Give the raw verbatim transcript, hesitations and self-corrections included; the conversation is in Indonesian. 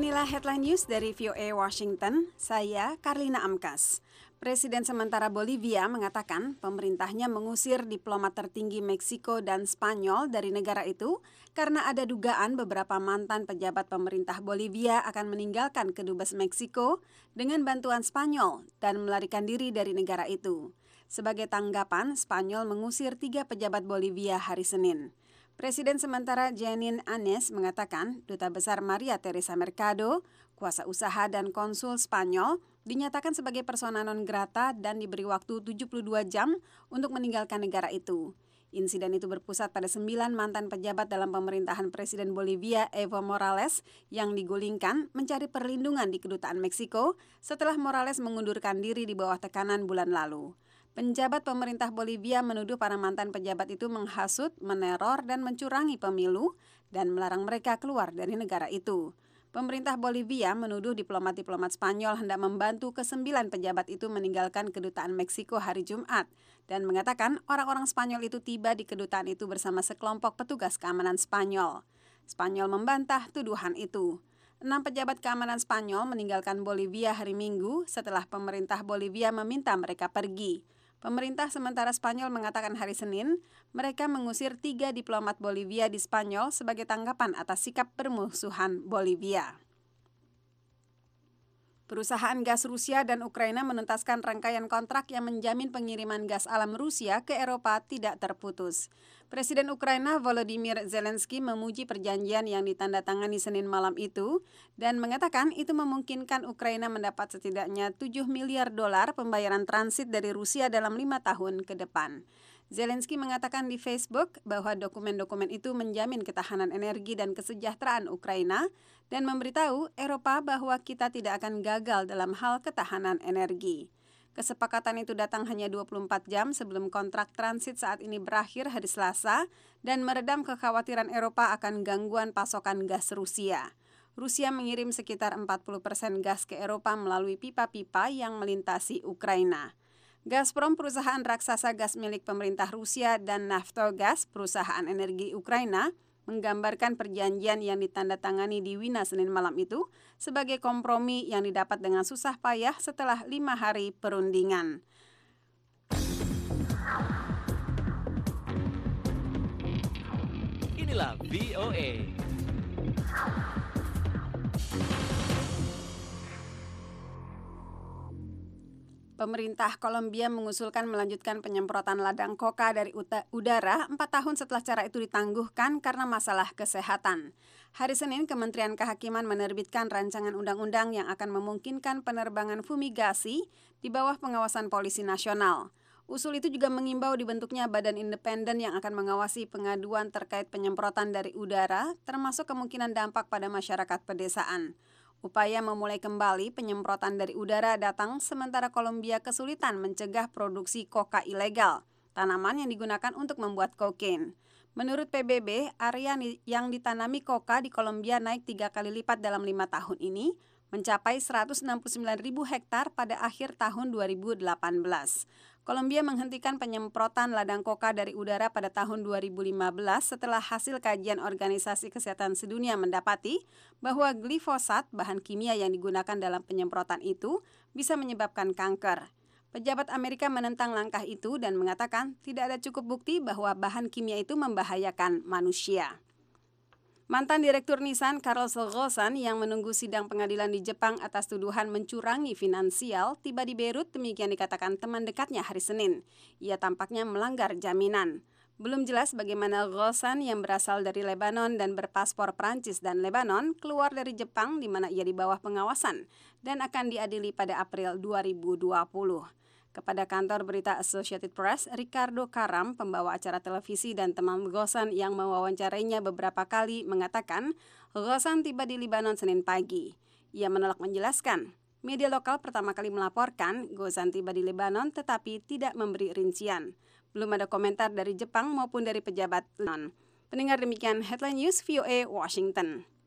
Inilah headline news dari V O A Washington, saya Karlina Amkas. Presiden sementara Bolivia mengatakan pemerintahnya mengusir diplomat tertinggi Meksiko dan Spanyol dari negara itu karena ada dugaan beberapa mantan pejabat pemerintah Bolivia akan meninggalkan kedubes Meksiko dengan bantuan Spanyol dan melarikan diri dari negara itu. Sebagai tanggapan, Spanyol mengusir tiga pejabat Bolivia hari Senin. Presiden sementara Jeanine Áñez mengatakan Duta Besar Maria Teresa Mercado, kuasa usaha dan konsul Spanyol, dinyatakan sebagai persona non grata dan diberi waktu tujuh puluh dua jam untuk meninggalkan negara itu. Insiden itu berpusat pada sembilan mantan pejabat dalam pemerintahan Presiden Bolivia Evo Morales yang digulingkan mencari perlindungan di kedutaan Meksiko setelah Morales mengundurkan diri di bawah tekanan bulan lalu. Penjabat pemerintah Bolivia menuduh para mantan pejabat itu menghasut, meneror, dan mencurangi pemilu dan melarang mereka keluar dari negara itu. Pemerintah Bolivia menuduh diplomat-diplomat Spanyol hendak membantu kesembilan pejabat itu meninggalkan kedutaan Meksiko hari Jumat dan mengatakan orang-orang Spanyol itu tiba di kedutaan itu bersama sekelompok petugas keamanan Spanyol. Spanyol membantah tuduhan itu. Enam pejabat keamanan Spanyol meninggalkan Bolivia hari Minggu setelah pemerintah Bolivia meminta mereka pergi. Pemerintah sementara Spanyol mengatakan hari Senin, mereka mengusir tiga diplomat Bolivia di Spanyol sebagai tanggapan atas sikap permusuhan Bolivia. Perusahaan gas Rusia dan Ukraina menuntaskan rangkaian kontrak yang menjamin pengiriman gas alam Rusia ke Eropa tidak terputus. Presiden Ukraina Volodymyr Zelensky memuji perjanjian yang ditandatangani Senin malam itu dan mengatakan itu memungkinkan Ukraina mendapat setidaknya tujuh miliar dolar pembayaran transit dari Rusia dalam lima tahun ke depan. Zelensky mengatakan di Facebook bahwa dokumen-dokumen itu menjamin ketahanan energi dan kesejahteraan Ukraina dan memberitahu Eropa bahwa kita tidak akan gagal dalam hal ketahanan energi. Kesepakatan itu datang hanya dua puluh empat jam sebelum kontrak transit saat ini berakhir hari Selasa dan meredam kekhawatiran Eropa akan gangguan pasokan gas Rusia. Rusia mengirim sekitar empat puluh persen gas ke Eropa melalui pipa-pipa yang melintasi Ukraina. Gazprom, perusahaan raksasa gas milik pemerintah Rusia, dan Naftogaz, perusahaan energi Ukraina, menggambarkan perjanjian yang ditandatangani di Wina Senin malam itu sebagai kompromi yang didapat dengan susah payah setelah lima hari perundingan. Inilah V O A. Pemerintah Kolombia mengusulkan melanjutkan penyemprotan ladang koka dari udara empat tahun setelah cara itu ditangguhkan karena masalah kesehatan. Hari Senin, Kementerian Kehakiman menerbitkan rancangan undang-undang yang akan memungkinkan penerbangan fumigasi di bawah pengawasan Polisi Nasional. Usul itu juga mengimbau dibentuknya badan independen yang akan mengawasi pengaduan terkait penyemprotan dari udara, termasuk kemungkinan dampak pada masyarakat pedesaan. Upaya memulai kembali penyemprotan dari udara datang sementara Kolombia kesulitan mencegah produksi koka ilegal, tanaman yang digunakan untuk membuat kokain. Menurut P B B, area yang ditanami koka di Kolombia naik tiga kali lipat dalam lima tahun ini, mencapai seratus enam puluh sembilan ribu hektar pada akhir tahun dua ribu delapan belas. Kolombia menghentikan penyemprotan ladang koka dari udara pada tahun dua ribu lima belas setelah hasil kajian Organisasi Kesehatan Sedunia mendapati bahwa glifosat, bahan kimia yang digunakan dalam penyemprotan itu, bisa menyebabkan kanker. Pejabat Amerika menentang langkah itu dan mengatakan tidak ada cukup bukti bahwa bahan kimia itu membahayakan manusia. Mantan Direktur Nissan Carlos Ghosn yang menunggu sidang pengadilan di Jepang atas tuduhan mencurangi finansial tiba di Beirut, demikian dikatakan teman dekatnya hari Senin. Ia tampaknya melanggar jaminan. Belum jelas bagaimana Ghosn yang berasal dari Lebanon dan berpaspor Prancis dan Lebanon keluar dari Jepang di mana ia di bawah pengawasan dan akan diadili pada April dua ribu dua puluh. Kepada kantor berita Associated Press, Ricardo Karam, pembawa acara televisi dan teman Ghosn yang mewawancarainya beberapa kali, mengatakan Ghosn tiba di Lebanon Senin pagi. Ia menolak menjelaskan. Media lokal pertama kali melaporkan Ghosn tiba di Lebanon tetapi tidak memberi rincian. Belum ada komentar dari Jepang maupun dari pejabat non. Pendengar, demikian Headline News V O A Washington.